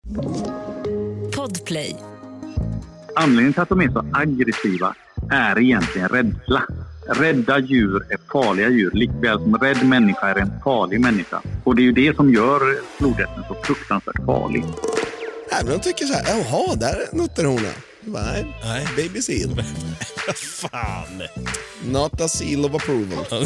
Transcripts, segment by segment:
Podplay. Anledningen till att de är så aggressiva är egentligen rädsla. Rädda djur är farliga djur, likväl som rädd människa är en farlig människa. Och det är ju det som gör flodhästen så fruktansvärt farlig. Även de tycker så här, jaha, där är nutterhona. Nej, baby seal. Fan. Not a seal of approval.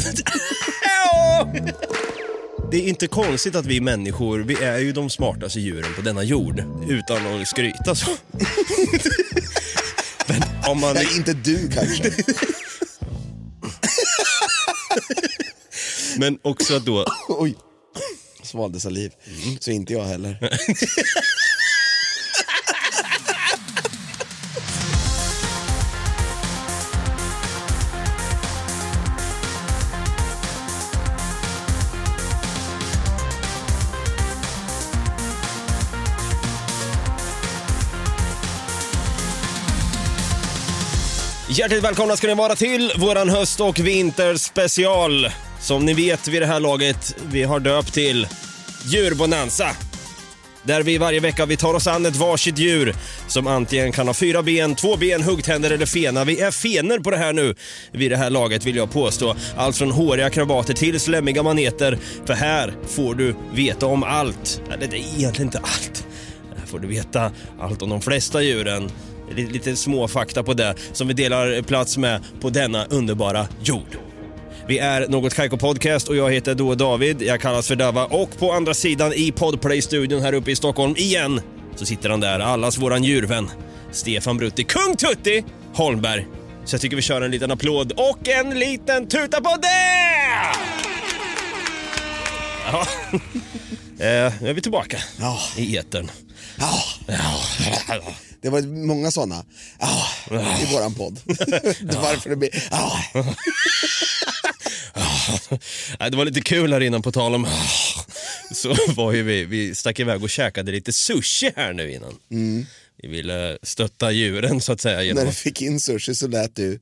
Det är inte konstigt att vi människor, vi är ju de smartaste djuren på denna jord. Utan att skryta så. Men om man... Nej, inte du kanske. Men också att då... Oj, svalde saliv. Så inte jag heller. Hjärtligt välkomna ska ni vara till våran höst- och vinterspecial. Som ni vet vid det här laget, vi har döpt till Djurbonanza. Där vi varje vecka vi tar oss an ett varsitt djur som antingen kan ha 4 ben, 2 ben, huggtänder eller fena. Vi är fener på det här nu vid det här laget vill jag påstå. Allt från håriga krabater till slämmiga maneter. För här får du veta om allt. Eller det är egentligen inte allt. Här får du veta allt om de flesta djuren. Lite små fakta på det som vi delar plats med på denna underbara jord. Vi är Något Kaiko Podcast och jag heter då David. Jag kallas för Dava och på andra sidan i Podplay-studion här uppe i Stockholm igen så sitter han där, allas våran djurvän Stefan Brutti, Kung Tutti Holmberg. Så jag tycker vi kör en liten applåd och en liten tuta på det! Ja. Nu är vi tillbaka i etern. Det var många sådana. I våran podd. Varför det blir... Det var lite kul här innan på tal om... Så var ju vi stack iväg och käkade lite sushi här nu innan. Vi ville stötta djuren så att säga. Genom... När du fick in sushi så lät du...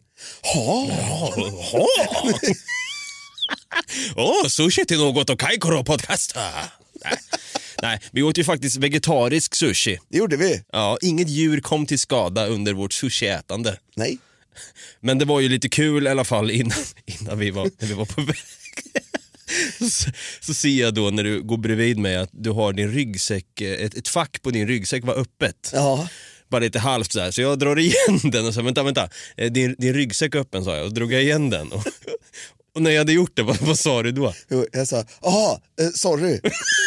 Sushi till Något och Kaiko Podcast. Nej, vi åt ju faktiskt vegetarisk sushi. Det gjorde vi. Ja, inget djur kom till skada under vårt sushiätande. Nej. Men det var ju lite kul i alla fall innan vi var på väg. Så ser jag då när du går bredvid mig att du har din ryggsäck, ett fack på din ryggsäck var öppet. Ja. Bara lite halvt så här. Så jag drar igen den och sa, vänta. Din ryggsäck är öppen, sa jag. Och drog jag igen den. Och när jag hade gjort det, vad sa du då? Jag sa, sorry.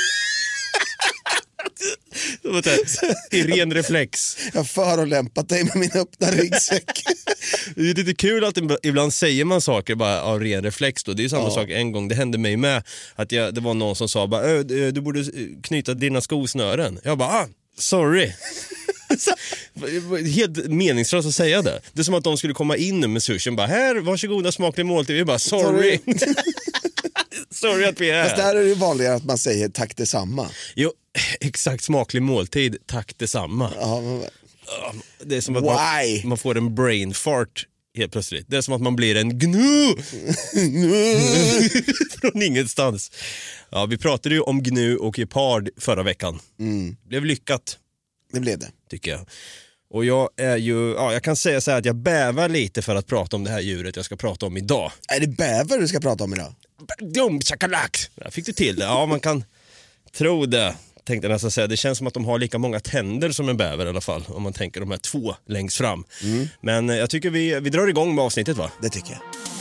I ren reflex. Jag förolämpat dig med min öppna ryggsäck. Det är lite kul att ibland säger man saker bara av ren reflex då. Det är ju samma sak en gång, det hände mig med att det var någon som sa bara, du borde knyta dina skosnören. Jag bara, sorry. Helt meningslöst att säga det. Det är som att de skulle komma in med sushin bara, här, varsågoda, smaklig måltid. Vi bara, sorry. Sorry att vi är här. Fast där är det vanligare att man säger tack detsamma. Jo, exakt, smaklig måltid, tack detsamma. Det är som att man får en brain fart helt plötsligt. Det är som att man blir en gnu från ingenstans. Ja, vi pratade ju om gnu och gepard förra veckan. Blev lyckat. Det blev det. Tycker jag. Och jag är ju, jag kan säga så här att jag bävar lite för att prata om det här djuret jag ska prata om idag. Är det bäver du ska prata om idag? Chakalak! Jag fick du till det. Ja, man kan tro det. Tänkte nästan säga, det känns som att de har lika många tänder som en bäver i alla fall. Om man tänker de här 2 längst fram. Men jag tycker vi drar igång med avsnittet, va? Det tycker jag.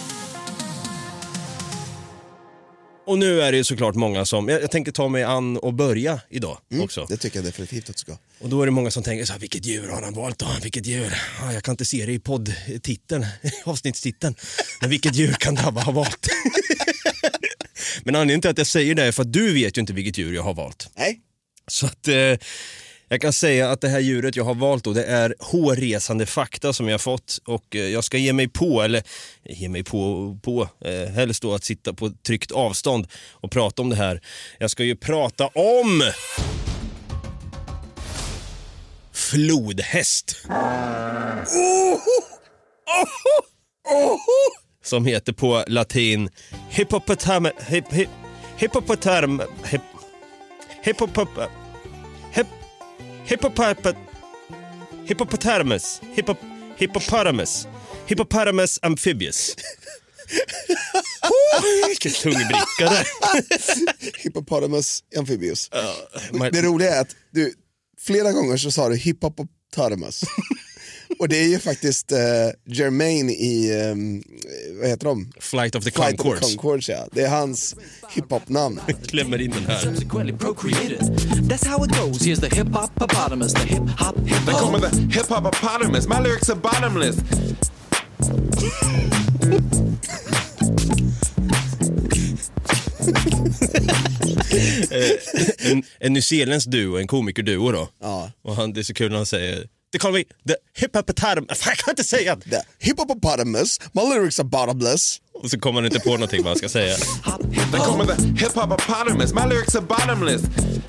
Och nu är det ju såklart många som... Jag tänker ta mig an och börja idag också. Det tycker jag definitivt att du ska. Och då är det många som tänker så här, vilket djur har han valt då? Vilket djur? Jag kan inte se det i poddtiteln, avsnittstiteln. Men vilket djur kan Dabba ha valt? Men anledningen till att jag säger det är för att du vet ju inte vilket djur jag har valt. Nej. Så att jag kan säga att det här djuret jag har valt då, det är hårresande fakta som jag har fått. Och jag ska ge mig på helst då att sitta på tryckt avstånd och prata om det här. Jag ska ju prata om flodhäst. Som heter på latin Hippopotamus amphibious. Vilken tung bricka där. Hippopotamus amphibious. Det roliga är att du flera gånger så sa du hippopotamus. Och det är ju faktiskt Jermaine i vad heter de? Flight of the Conchords. Ja. Det är hans hiphop-namn. Klämmer in den här. That's how it goes. Here's the hip-hop-potamus. The hip-hop. They call me the hip-hop-potamus. My lyrics are bottomless. En nyzeeländsk duo, en komikerduo då. Ja. Och det är så kul när han säger det kallar vi the hippopotamus. Jag kan inte säga det. The hippopotamus. My lyrics are bottomless. Och så kommer han inte på någonting vad han ska säga. They call me the hip-hop-potamus. My lyrics are bottomless.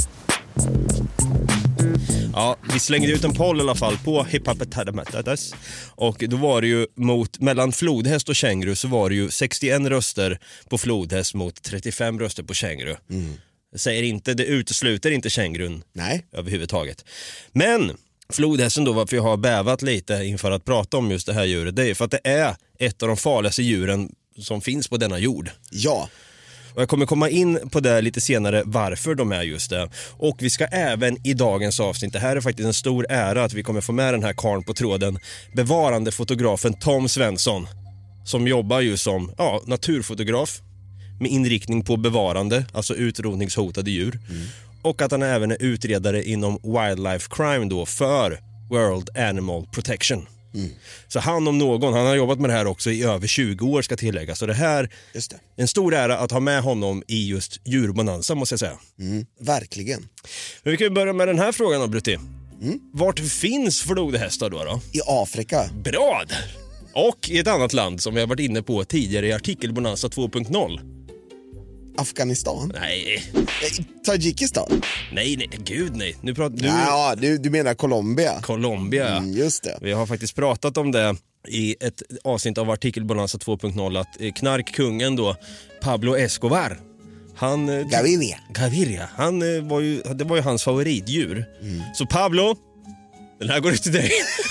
Ja, vi slängde ut en poll i alla fall på hippopotamus. Och då var det ju mellan flodhäst och känguru så var det ju 61 röster på flodhäst mot 35 röster på känguru. Det utesluter inte kängurun. Nej. Överhuvudtaget. Men flodhästen då, varför jag har bävat lite inför att prata om just det här djuret, det är för att det är ett av de farligaste djuren som finns på denna jord. Ja. Och jag kommer komma in på det lite senare varför de är just det. Och vi ska även i dagens avsnitt, det här är faktiskt en stor ära att vi kommer få med den här karln på tråden, bevarande fotografen Tom Svensson, som jobbar ju som naturfotograf med inriktning på bevarande, alltså utrotningshotade djur. Och att han även är utredare inom wildlife crime då för World Animal Protection. Så han om någon, han har jobbat med det här också i över 20 år ska tilläggas. Så det här är en stor ära att ha med honom i just djurbonanza, måste jag säga. Verkligen. Men vi kan börja med den här frågan då, Brutti. Vart finns flodhästar då? I Afrika. Bra! Och i ett annat land som vi har varit inne på tidigare i artikelbonanza 2.0. Afghanistan? Nej. Tajikistan? Nej, gud nej. Nu pratar du... Ja, du menar Colombia. Colombia, just det. Vi har faktiskt pratat om det i ett avsnitt av artikelbonanza 2.0 att knarkkungen då, Pablo Escobar, Gaviria. Det var ju hans favoritdjur. Så Pablo, den här går ut till dig.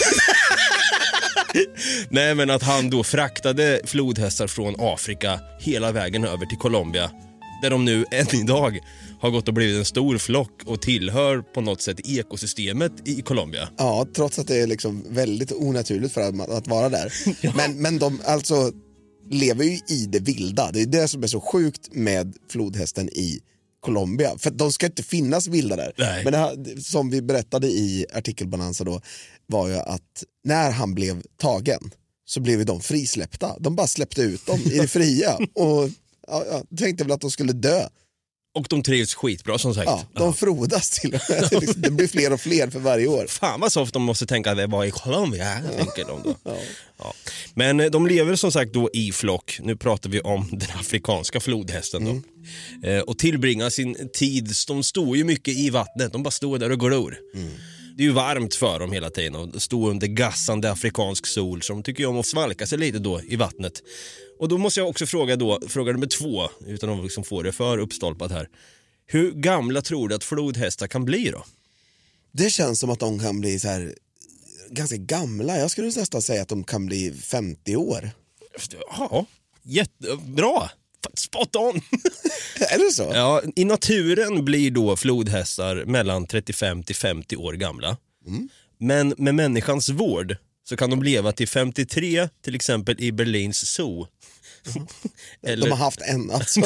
Nej, men att han då fraktade flodhästar från Afrika hela vägen över till Colombia, där de nu än idag har gått och blivit en stor flock och tillhör på något sätt ekosystemet i Colombia. Ja, trots att det är liksom väldigt onaturligt för att vara där. Ja. Men de alltså lever ju i det vilda. Det är det som är så sjukt med flodhästen i Colombia. För de ska inte finnas vilda där. Nej. Men det här, som vi berättade i artikelbonanza då, var ju att när han blev tagen så blev de frisläppta. De bara släppte ut dem i det fria. Och jag tänkte väl att de skulle dö. Och de trivs skitbra som sagt. Ja, de frodas till och med. Det blir fler och fler för varje år. Fan vad så ofta de måste tänka att det var i Colombia, tänker de då. Ja. Men de lever som sagt då i flock. Nu pratar vi om den afrikanska flodhästen då. Och tillbringar sin tid, de står ju mycket i vattnet. De bara står där och glor. Det är ju varmt för dem hela tiden och stå under gassande afrikansk sol, som tycker om att svalka sig lite då i vattnet. Och då måste jag också fråga nummer 2, utan att liksom få det för uppstolpat här. Hur gamla tror du att flodhästar kan bli då? Det känns som att de kan bli så här ganska gamla. Jag skulle nästan säga att de kan bli 50 år. Ja, jättebra. Spot on. Är det så? Ja, i naturen blir då flodhästar mellan 35 till 50 år gamla. Men med människans vård så kan de leva till 53, till exempel i Berlins zoo. Eller... De har haft en alltså.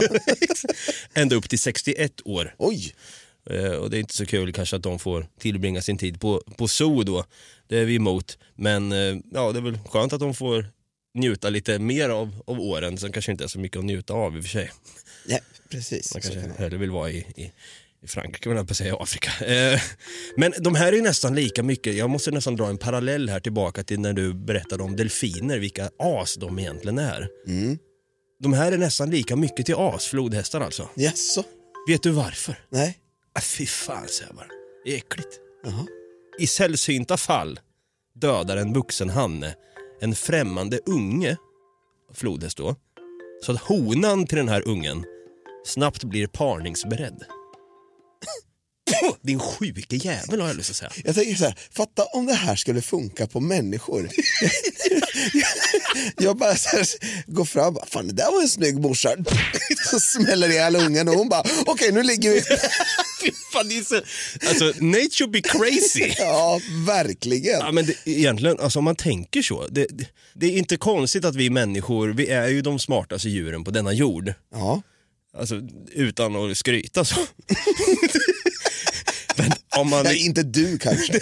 Ända upp till 61 år. Oj. Och det är inte så kul kanske att de får tillbringa sin tid på zoo då. Det är vi emot. Men ja, det är väl skönt att de får njuta lite mer av åren. Sen kanske inte är så mycket att njuta av i och för sig. Ja, precis. Man kanske hellre vill vara i Frankrike, men jag på att säga Afrika. Men de här är nästan lika mycket. Jag måste nästan dra en parallell här tillbaka till när du berättade om delfiner, vilka as de egentligen är. De här är nästan lika mycket till as, flodhästar alltså. Jaså? Vet du varför? Nej. Fy fan, säger jag bara. Det är äckligt. Jaha. I sällsynta fall dödar en vuxen hanne en främmande unge, flodhäst då, så att honan till den här ungen snabbt blir parningsberedd. Din sjuke jävel har jag lust att säga. Jag tänker så här, fatta om det här skulle funka på människor. Jag bara så här, går fram, fan det där var en snygg morsa. Så smäller ihjäl ungen och hon bara, okej, nu ligger vi. Fan, det är så, alltså, nature be crazy. Ja, verkligen. Ja, men egentligen, alltså, om man tänker så, det är inte konstigt att vi människor, vi är ju de smartaste djuren på denna jord. Ja. Alltså, utan att skryta så. Men om man... Nej, inte du kanske.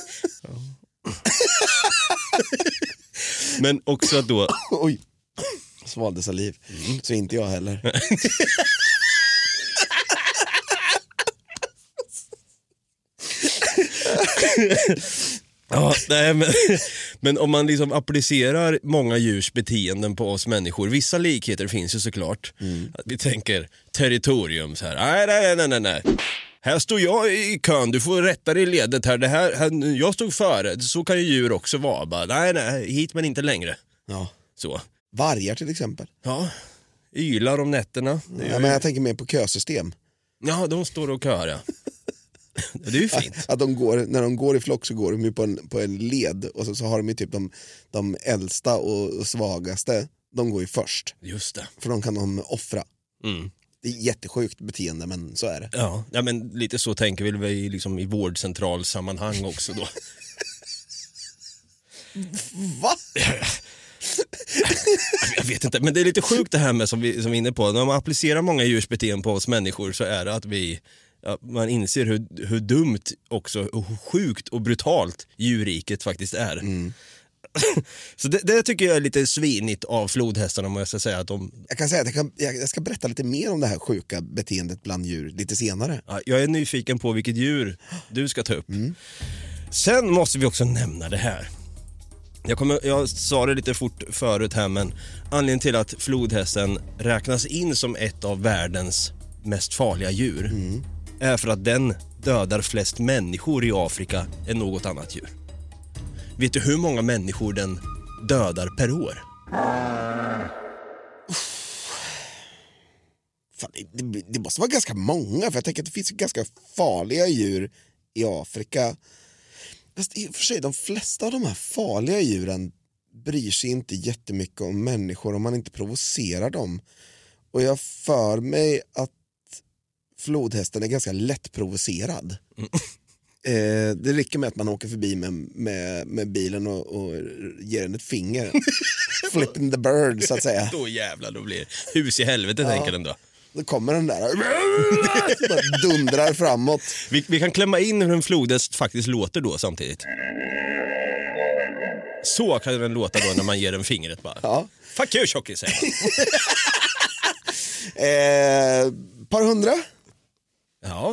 Men också att då... Oj, svalde saliv. Så inte jag heller. Ja, nej, men om man liksom applicerar många djurs beteenden på oss människor, vissa likheter finns ju såklart. Att vi tänker territorium så här. Nej. Här står jag i kön, du får rätta dig i ledet här. Det här jag stod före, så kan ju djur också vara. Bara, nej, hit men inte längre. Ja. Så. Vargar till exempel. Ja, ylar om nätterna. Ja, men jag tänker mer på kösystem. Ja, de står och kör, ja. Det är ju fint. Att när de går i flock så går de ju på en led. Och så har de ju typ de äldsta och svagaste. De går ju först. Just det. För de kan de offra. Mm. Det är jättesjukt beteende, men så är det. Ja, men lite så tänker vi liksom i vårdcentralsammanhang också då. Va? Jag vet inte, men det är lite sjukt det här med som vi är inne på. När man applicerar många djurs beteenden på oss människor så är det att man inser hur dumt också, och hur sjukt och brutalt djurriket faktiskt är. Mm. Så det tycker jag är lite svinigt av flodhästarna, om jag ska säga att de... Jag kan säga att jag ska berätta lite mer om det här sjuka beteendet bland djur lite senare. Ja, jag är nyfiken på vilket djur du ska ta upp. Sen måste vi också nämna det här. Jag sa det lite fort förut här, men anledningen till att flodhästen räknas in som ett av världens mest farliga djur är för att den dödar flest människor i Afrika än något annat djur. Vet du hur många människor den dödar per år? Fan, det måste vara ganska många, för jag tänker att det finns ganska farliga djur i Afrika. Fast i och för sig, de flesta av de här farliga djuren bryr sig inte jättemycket om människor om man inte provocerar dem. Och jag för mig att flodhästen är ganska lätt provocerad. Det räcker med att man åker förbi med bilen och ger den ett finger. Flipping the bird, så att säga. Då jävlar, då blir hus i helvete, tänker den då. Då kommer den där dundrar framåt. Vi kan klämma in hur en flodhäst faktiskt låter då samtidigt. Så kan den låta då när man ger den fingret bara. Ja. Fuck you, tjockis, säger man. Par hundra? Ja,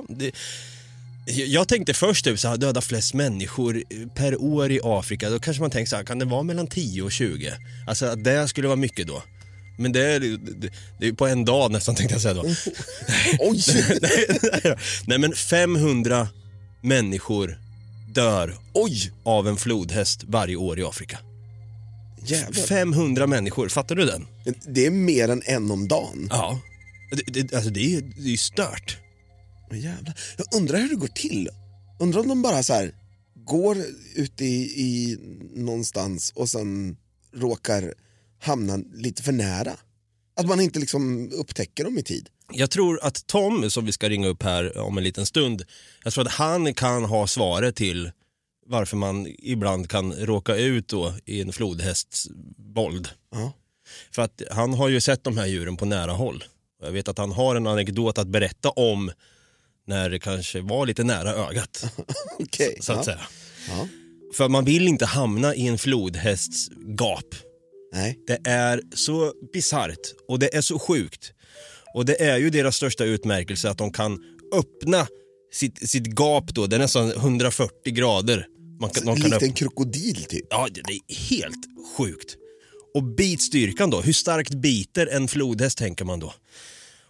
jag tänkte först typ så här, döda flest människor per år i Afrika. Då kanske man tänker så här, kan det vara mellan 10 och 20? Alltså att det skulle vara mycket då. Men det är på en dag nästan, tänkte jag säga då. Oj! Nej, men 500 människor dör av en flodhäst varje år i Afrika. Jävlar. 500 människor, fattar du den? Det är mer än en om dagen. Ja, alltså det är ju stört. Jävlar. Jag undrar hur det går till. Undrar om de bara så här går ut i någonstans och sen råkar hamna lite för nära. Att man inte liksom upptäcker dem i tid. Jag tror att Tom, som vi ska ringa upp här om en liten stund, jag tror att han kan ha svaret till varför man ibland kan råka ut då i en flodhästs våld. Ja. För att han har ju sett de här djuren på nära håll. Jag vet att han har en anekdot att berätta om när det kanske var lite nära ögat. Okay, så att säga. Ja. För man vill inte hamna i en flodhästs gap. Nej. Det är så bizarrt och det är så sjukt. Och det är ju deras största utmärkelse att de kan öppna sitt gap då. Det är nästan 140 grader. Likt en krokodil typ. Ja, det är helt sjukt. Och bitstyrkan då, hur starkt biter en flodhäst, tänker man då.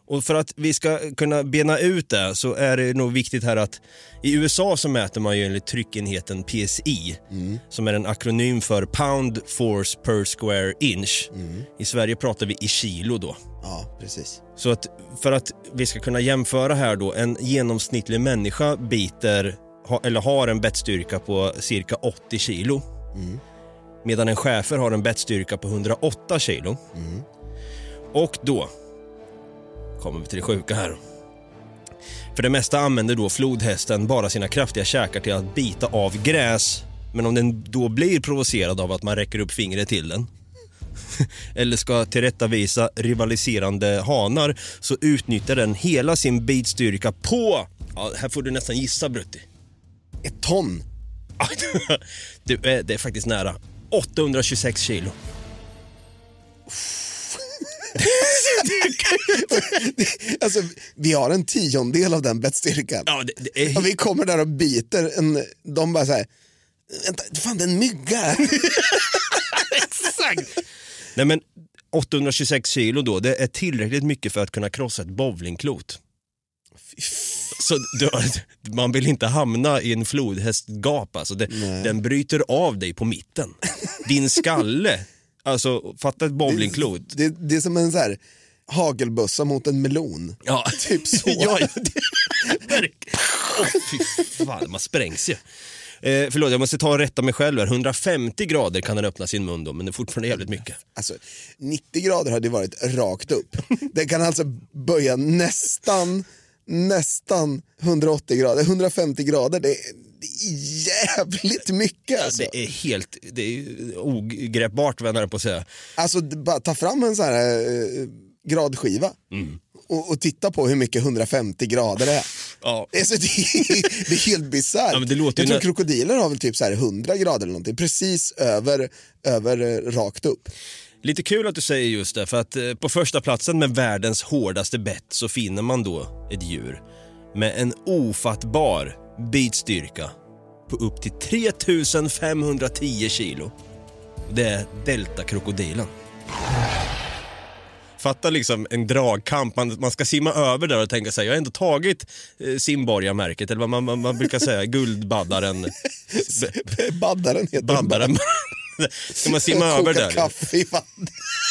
Och för att vi ska kunna bena ut det så är det nog viktigt här att i USA så mäter man ju enligt tryckenheten PSI som är en akronym för Pound Force Per Square Inch. I Sverige pratar vi i kilo då. Ja, precis. Så att för att vi ska kunna jämföra här då, en genomsnittlig människa har en bettstyrka på cirka 80 kilo. Medan en schäfer har en bettstyrka på 108 kilo. Och då kommer vi till det sjuka här. För det mesta använder då flodhästen bara sina kraftiga käkar till att bita av gräs. Men om den då blir provocerad av att man räcker upp fingret till den eller ska tillrättavisa rivaliserande hanar, så utnyttjar den hela sin bitstyrka på, ja, här får du nästan gissa, Brutti. 1 ton. Det är faktiskt nära 826 kilo. Alltså, vi har en 10-del av den bettstyrkan. Ja, det är... Och vi kommer där och biter de bara så här, vänta, fan, det är en mygga. Exakt. Nej, men 826 kilo då, det är tillräckligt mycket för att kunna krossa ett bowlingklot. Så man vill inte hamna i en flodhästgap, alltså den bryter av dig på mitten. Din skalle, alltså fatta ett bowlingklot. Det är som en så här hagelbössa mot en melon. Ja, typ så. Ja, fy fan, man sprängs ju. Förlåt, jag måste ta och rätta mig själv här. 150 grader kan den öppna sin mun då, men det är fortfarande jävligt mycket. Alltså, 90 grader hade varit rakt upp. Det kan alltså böja nästan 180 grader. 150 grader, det är jävligt mycket alltså. Det är ogreppbart, vad jag är på att säga. Alltså, bara ta fram en sån här gradskiva och titta på hur mycket 150 grader är. Ja. Alltså, det är helt bisarrt. Ja, jag tror krokodiler har väl typ så här 100 grader eller någonting, precis över rakt upp. Lite kul att du säger just det, för att på första platsen med världens hårdaste bett så finner man då ett djur med en ofattbar bitstyrka på upp till 3510 kilo. Det är deltakrokodilen. Fatta liksom en dragkamp, man ska simma över där och tänka sig, jag har ändå tagit simborgarmärket, eller vad man brukar säga, guldbaddaren. Baddaren heter baddaren. Ska man simma över där? Kaffe i vatten.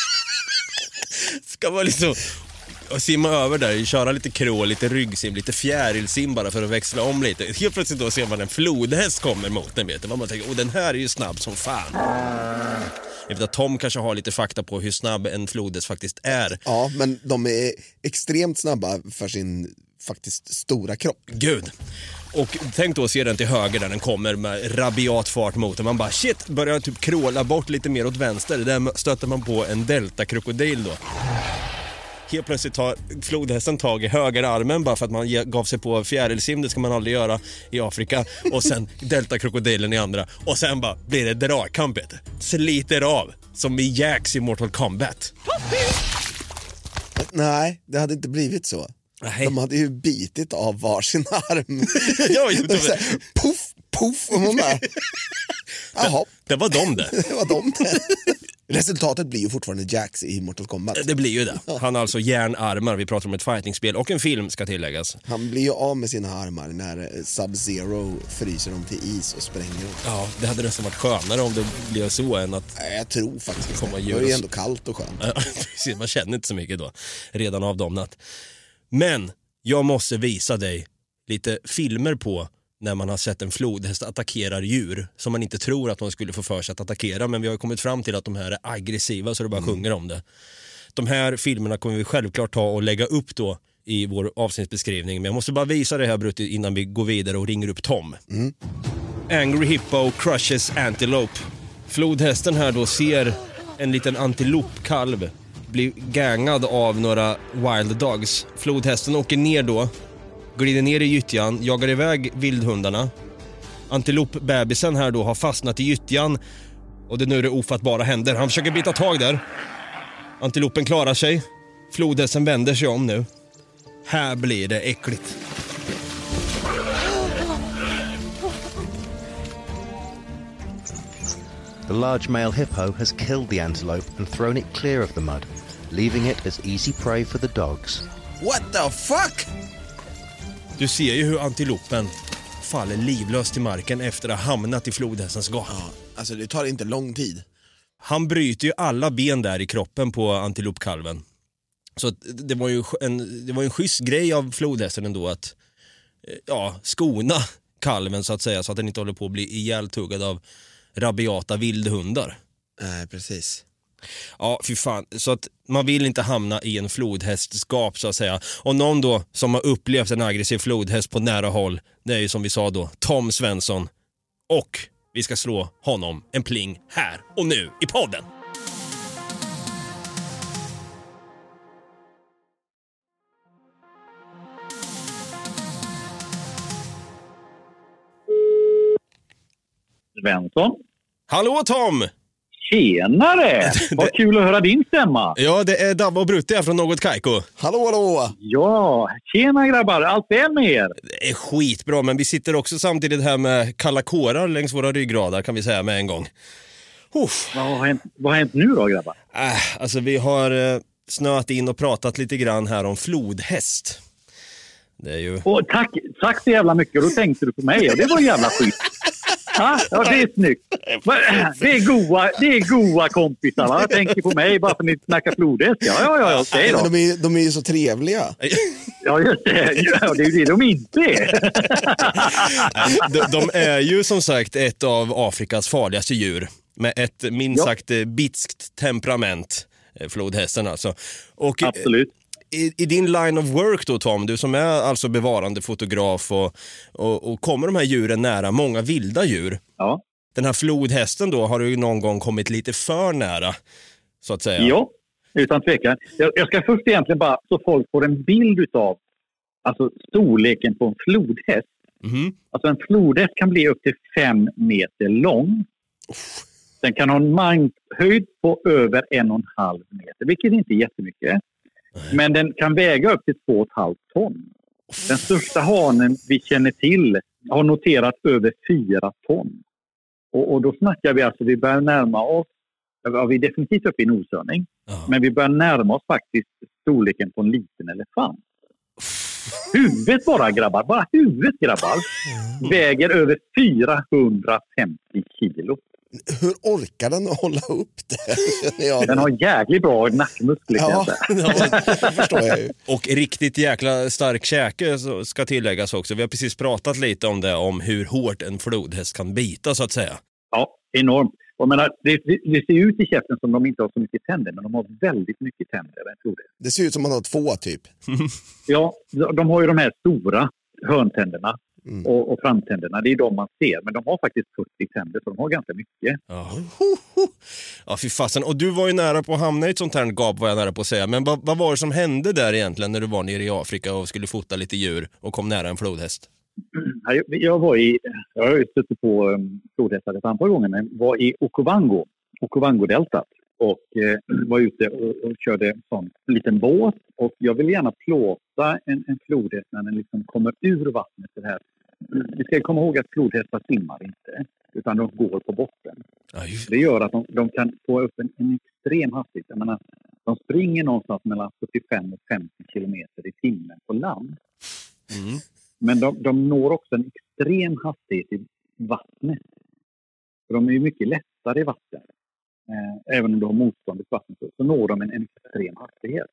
Ska man liksom simma över där, köra lite crawl, lite ryggsim, lite fjärilsim bara för att växla om lite. Helt plötsligt då ser man en flodhäst kommer mot den, vet du. Man tänker, den här är ju snabb som fan. Jag vet att Tom kanske har lite fakta på hur snabb en flodhäst faktiskt är. Ja, men de är extremt snabba för sin faktiskt stora kropp. Gud. Och tänk då att se den till höger där den kommer med rabiat fart mot den. Man bara shit, börjar typ kråla bort lite mer åt vänster. Där stöter man på en deltakrokodil då. Helt plötsligt tar flodhästen tag i högerarmen bara för att man gav sig på fjärilsim. Det ska man aldrig göra i Afrika. Och sen deltakrokodilen i andra. Och sen bara blir det dragkamp. Sliter av. Som i Jax i Mortal Kombat. Nej, det hade inte blivit så. Nej. De hade ju bitit av varsin arm. Ja, puff, puff. Och man bara, jaha. Det var de det. Det var de det. Resultatet blir ju fortfarande Jax i Mortal Kombat. Det blir ju det. Han har alltså järnarmar. Vi pratar om ett fightingspel och en film ska tilläggas. Han blir ju av med sina armar när Sub-Zero fryser dem till is och spränger dem. Ja, det hade nästan varit skönare om det blev så än att... Jag tror faktiskt det. Det är ju ändå kallt och skönt. Precis, man känner inte så mycket då. Redan avdomnat. Men jag måste visa dig lite filmer på när man har sett en flodhäst attackerar djur som man inte tror att man skulle få för sig att attackera, men vi har kommit fram till att de här är aggressiva så det bara sjunger om det. De här filmerna kommer vi självklart ta och lägga upp då i vår avsnittsbeskrivning, men jag måste bara visa det här, Brutti, innan vi går vidare och ringer upp Tom. Angry Hippo crushes antelope. Flodhästen här då ser en liten antilopkalv bli gängad av några wild dogs. Flodhästen åker ner då, glider ner i gyttjan, jagar iväg vildhundarna. Antilopbebisen här då har fastnat i gyttjan och det nu är det ofattbara händer. Han försöker bita tag där. Antilopen klarar sig. Flodhästen vänder sig om nu. Här blir det äckligt. The large male hippo has killed the antelope and thrown it clear of the mud, leaving it as easy prey for the dogs. What the fuck? Du ser ju hur antilopen faller livlöst till marken efter att ha hamnat i flodhästens gap. Ja, alltså det tar inte lång tid. Han bryter ju alla ben där i kroppen på antilopkalven. Så det var ju en schysst grej av flodhästen ändå att skona kalven så att säga, så att den inte håller på att bli ihjältuggad av rabiata vildhundar. Nej, precis. Ja, fy fan. Så att man vill inte hamna i en flodhästskap så att säga. Och någon då som har upplevt en aggressiv flodhäst på nära håll, det är ju som vi sa då, Tom Svensson. Och vi ska slå honom en pling här och nu i podden. Svensson. Hallå Tom! Tjenare! Vad kul att höra din stämma. Ja, det är Dabba och Brutti här från Något Kaiko. Hallå! Ja, tjena grabbar. Allt väl med er? Det är skitbra, men vi sitter också samtidigt här med kalla kårar längs våra ryggradar kan vi säga med en gång. Vad har hänt nu då grabbar? Alltså vi har snöat in och pratat lite grann här om flodhäst. Det är ju... Tack så jävla mycket. Då tänkte du på mig och det var jävla skit. Ja, det är snyggt. Det är goa kompisar, va? Jag tänker på mig bara för att ni snackar flodhäst. Ja, okej då. De är ju så trevliga. Ja, just det. Ja, det är ju det de inte är. De är ju som sagt ett av Afrikas farligaste djur. Med ett minst sagt bitskt temperament, flodhästen alltså. Och absolut. I din line of work då Tom, du som är alltså bevarande fotograf och kommer de här djuren nära, många vilda djur. Ja. Den här flodhästen då har du ju någon gång kommit lite för nära så att säga. Ja, utan tvekan. Jag ska först egentligen bara så folk får en bild utav alltså storleken på en flodhäst. Mm. Alltså en flodhäst kan bli upp till 5 meter lång. Den kan ha en mankhöjd på över 1,5 meter, vilket inte är jättemycket. Men den kan väga upp till 2,5 ton. Den största hanen vi känner till har noterat över 4 ton. Och då snackar vi alltså, vi börjar närma oss, vi är definitivt uppe i noshörning, men vi börjar närma oss faktiskt storleken på en liten elefant. Huvudet bara grabbar, väger över 450 kilo. Hur orkar den att hålla upp det? Den har jäkligt bra nackmuskler. Ja, det förstår jag ju. Och riktigt jäkla stark käke ska tilläggas också. Vi har precis pratat lite om det, om hur hårt en flodhäst kan bita så att säga. Ja, enormt. Jag menar, det ser ut i käften som de inte har så mycket tänder, men de har väldigt mycket tänder. Det ser ut som man har 2 typ. Ja, de har ju de här stora hörntänderna. Och framtänderna, det är de man ser. Men de har faktiskt 40 tänder, så de har ganska mycket. Ja, fy fasen. Och du var ju nära på att hamna i ett sånt här gap, var jag nära på att säga. Men vad var det som hände där egentligen när du var nere i Afrika och skulle fota lite djur och kom nära en flodhäst? Jag har ju stött på flodhästar ett antal gånger, men var i Okavango-deltat. Och var ute och körde en sån liten båt. Och jag vill gärna plåta en flodhäst när den liksom kommer ur vattnet. Det här. Vi ska komma ihåg att flodhästar simmar inte, utan de går på botten. Det gör att de kan få upp en extrem hastighet. Jag menar, de springer någonstans mellan 45 och 50 kilometer i timmen på land. Mm. Men de når också en extrem hastighet i vattnet. För de är ju mycket lättare i vatten. Även om de har motstånd i vatten så når de en extrem hastighet.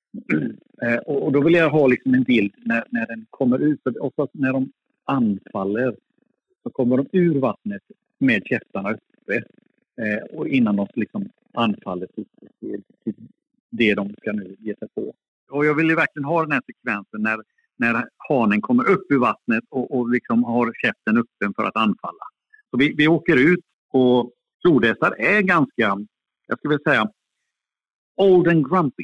Och då vill jag ha liksom en bild när den kommer ut. Och när de anfaller så kommer de ur vattnet med käftarna uppe. Och innan de liksom anfaller till det de ska nu ge sig på. Och jag vill ju verkligen ha den här sekvensen när hanen kommer upp ur vattnet och liksom har käften öppen för att anfalla. Så vi åker ut och flodhästar är ganska, jag skulle säga, old and grumpy.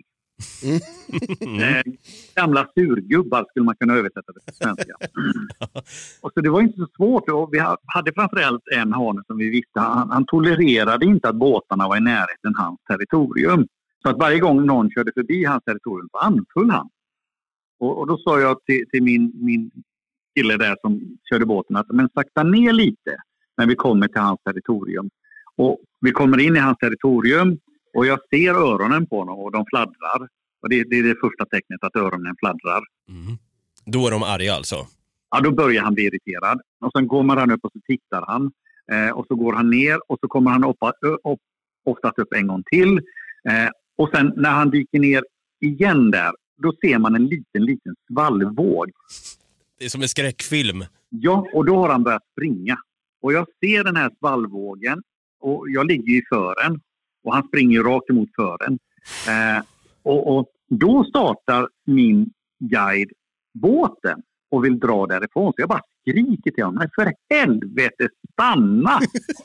Gamla surgubbar skulle man kunna översätta det till svenska. Och så det var inte så svårt. Och vi hade framförallt en hane som vi visste, han tolererade inte att båtarna var i närheten hans territorium. Så att varje gång någon körde förbi hans territorium så anföll han. Och då sa jag till min kille där som körde båten att men sakta ner lite när vi kommer till hans territorium. Och vi kommer in i hans territorium och jag ser öronen på honom och de fladdrar. Och det är det första tecknet, att öronen fladdrar. Mm. Då är de arga alltså? Ja, då börjar han bli irriterad. Och sen går han upp och så tittar han. Och så går han ner och så kommer han oftast upp en gång till. Och sen när han dyker ner igen där, då ser man en liten svallvåg. Det är som en skräckfilm. Ja, och då har han börjat springa. Och jag ser den här svallvågen och jag ligger i fören. Och han springer rakt emot fören. Och då startar min guide båten och vill dra därifrån. Så jag bara skriker till honom: för helvete, stanna!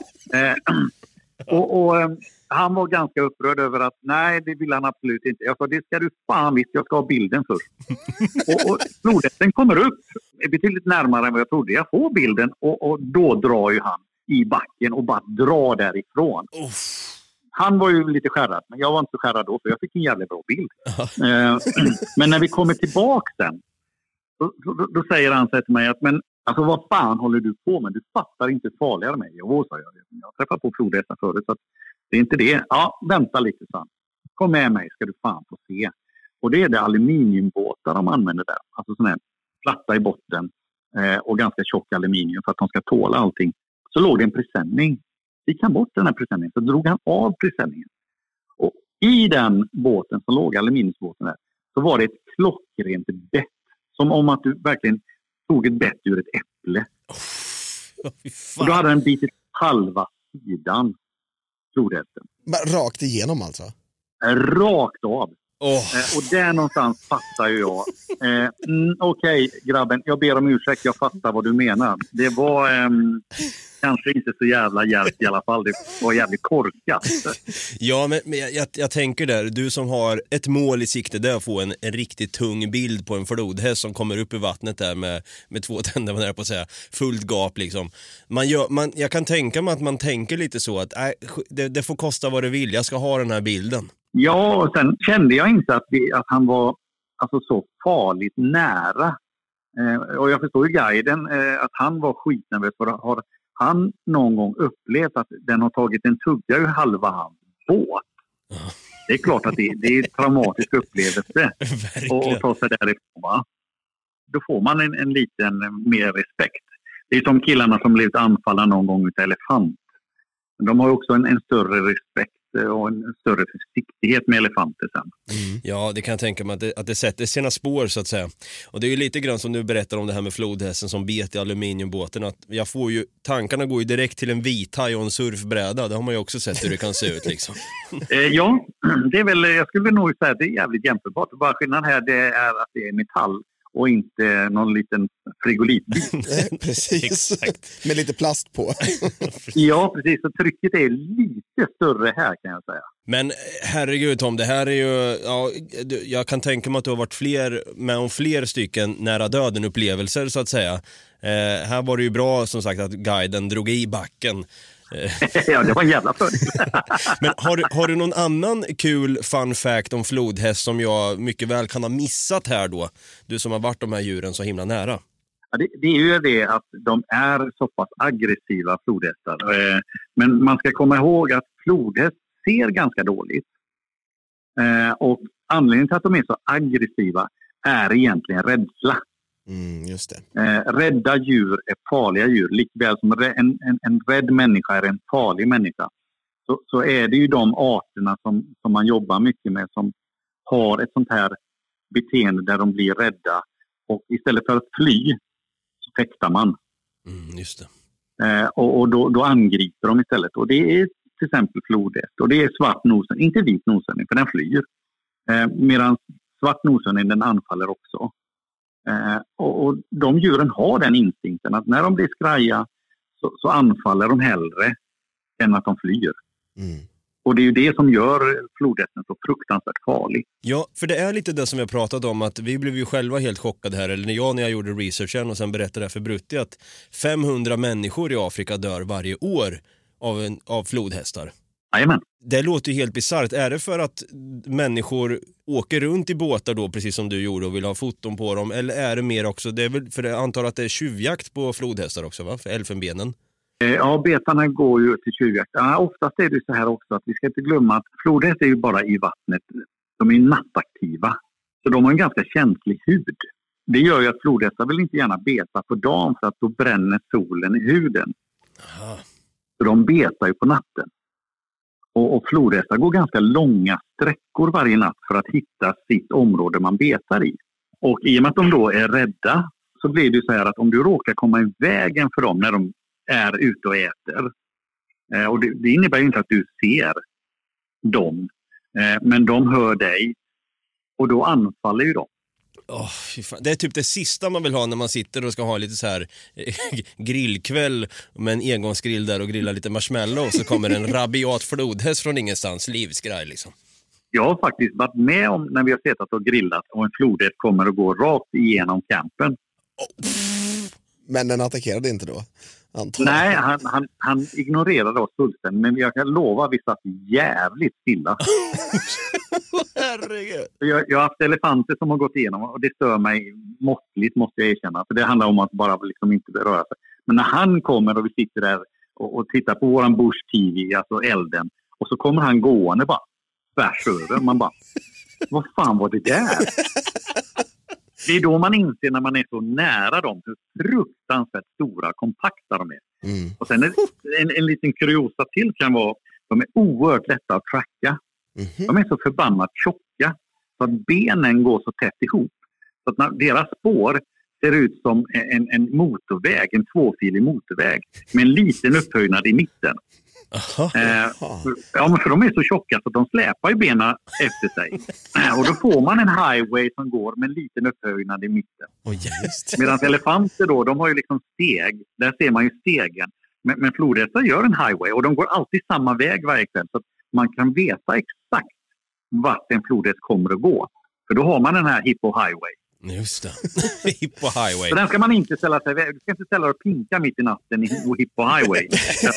Och han var ganska upprörd över att nej, det vill han absolut inte. Jag sa: det ska du fan visst, jag ska ha bilden först. och flodhästen kommer upp betydligt närmare än vad jag trodde. Jag får bilden och då drar ju han i backen och bara drar därifrån. Han var ju lite skärrad, men jag var inte så skärrad då, för jag fick en jävligt bra bild. Men när vi kommer tillbaka sen, då säger han så till mig att men alltså vad fan håller du på med? Du fattar inte farligare mig. Jag har träffat på flodhästar förut, så att det är inte det. Ja, vänta lite, sant. Kom med mig, ska du fan få se. Och det är det aluminiumbåtar de använder där. Alltså sån här platta i botten och ganska tjock aluminium för att de ska tåla allting. Så låg det en presenning. Vi kan bort den här presenningen, så drog han av presenningen. Och i den båten som låg, aluminiumsbåten där, så var det ett klockrent bett. Som om att du verkligen tog ett bett ur ett äpple. Och då hade den bitit halva sidan, flodhästen. Rakt igenom alltså? Rakt av. Och där någonstans fattar ju jag. Okej, grabben, jag ber om ursäkt, jag fattar vad du menar. Det var kanske inte så jävla hjälp i alla fall. Det var jävligt korkat. Ja, men jag tänker där, du som har ett mål i sikte där, att få en riktigt tung bild på en flodhäst som kommer upp i vattnet där med två tänder, man är på att säga, fullt gap liksom. Jag kan tänka mig att man tänker lite så att det får kosta vad det vill, jag ska ha den här bilden. Ja, och sen kände jag inte att han var alltså så farligt nära. Och jag förstår ju guiden att han var skitnervös. Har han någon gång upplevt att den har tagit en tugga ur halva hans båt? Det är klart att det är en traumatisk upplevelse att ta sig därifrån, va? Då får man en liten mer respekt. Det är som killarna som blivit anfallna någon gång utav elefant. De har också en större respekt och en större försiktighet med elefanter sen. Mm. Ja, det kan jag tänka mig att det sätter sina spår så att säga. Och det är ju lite grann som du berättar om det här med flodhästen som bet i aluminiumbåten, att tankarna går ju direkt till en vithaj och en surfbräda. Det har man ju också sett hur det kan se ut liksom. Ja, det är väl, jag skulle nog säga att det är jävligt jämförbart. Bara skillnaden här det är att det är metall och inte någon liten frigolitbit. Precis, exakt. Med lite plast på. Ja, precis. Så trycket är lite större här, kan jag säga. Men herregud Tom, det här är ju... Ja, jag kan tänka mig att du har varit med om fler stycken nära döden-upplevelser så att säga. Här var det ju bra som sagt att guiden drog i backen. Ja, det var en jävla fördel. Men har du någon annan kul fun fact om flodhäst som jag mycket väl kan ha missat här då? Du som har varit de här djuren så himla nära. Ja, det är ju det att de är så pass aggressiva, flodhästar. Men man ska komma ihåg att flodhäst ser ganska dåligt. Och anledningen till att de är så aggressiva är egentligen rädsla. Just det. Rädda djur är farliga djur. Likväl som en rädd människa är en farlig människa. Så är det ju de arterna som man jobbar mycket med som har ett sånt här beteende där de blir rädda. Och istället för att fly så fäktar man. Just det. Och då angriper de istället. Och det är till exempel flodhäst. Och det är svart nosen, inte vit nosen, för den flyr. Medan svart nosen den anfaller också. Och de djuren har den instinkten att när de blir skraja så anfaller de hellre än att de flyr. Och det är ju det som gör flodhästen så fruktansvärt farlig. Ja, för det är lite det som jag pratat om, att vi blev ju själva helt chockade här, eller när jag gjorde researchen och sen berättade det för Brutti att 500 människor i Afrika dör varje år av flodhästar. Jajamän. Det låter ju helt bizarrt. Är det för att människor åker runt i båtar då, precis som du gjorde, och vill ha foton på dem? Eller är det mer också, det är väl, för jag antar att det är tjuvjakt på flodhästar också, va? För elfenbenen. Ja, betarna går ju till tjuvjakt. Ja, oftast är det så här också att vi ska inte glömma att flodhäst är ju bara i vattnet De är nattaktiva. Så de har en ganska känslig hud. Det gör ju att flodhästar vill inte gärna beta på dagen för att då bränner solen i huden. Aha. Så de betar ju på natten. Och flodhästar går ganska långa sträckor varje natt för att hitta sitt område man betar i. Och i och med att de då är rädda så blir det så här att om du råkar komma i vägen för dem när de är ute och äter. Och det innebär ju inte att du ser dem. Men de hör dig. Och då anfaller ju de. Fy fan. Det är typ det sista man vill ha när man sitter och ska ha lite så här grillkväll med en engångsgrill där och grilla lite marshmallow och så kommer en rabiat flodhäst från ingenstans, livsgrej liksom. Jag har faktiskt varit med om när vi har suttit och grillat och en flodhäst kommer och går rakt igenom campen. Men den attackerade inte då? Nej, han ignorerade oss fullständigt. Men jag kan lova att vi satt jävligt stilla. Herregud. Jag har haft elefanter som har gått igenom och det stör mig måttligt, måste jag erkänna. För det handlar om att bara liksom inte beröra sig. Men när han kommer och vi sitter där och tittar på våran Bush TV, alltså elden. Och så kommer han gående bara tvärs över. Man bara, vad fan var det där? Det är då man inser när man är så nära dem hur fruktansvärt stora, kompakta de är. Mm. Och sen en liten kuriosa till kan vara de är oerhört lätta att tracka. Mm-hmm. De är så förbannat tjocka så att benen går så tätt ihop. Så att när deras spår ser ut som en motorväg, en tvåfilig motorväg med en liten upphöjnad i mitten. Ja, men för de är så tjocka så att de släpar ju benen efter sig. Och då får man en highway som går med en liten upphöjnad i mitten. Medan elefanter då, de har ju liksom steg. Där ser man ju stegen. Men flodhästar gör en highway och de går alltid samma väg varje kväll. Så att man kan veta exakt vart en flodhäst kommer att gå. För då har man den här Hippo Highway. Just det. Hippo Highway. Så den ska man inte ställa sig iväg. Du ska inte ställa dig och pinka mitt i natten i Hippo Highway.